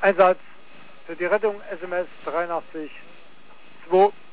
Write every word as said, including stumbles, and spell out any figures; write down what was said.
Einsatz für die Rettung S M S dreiundachtzig zwei.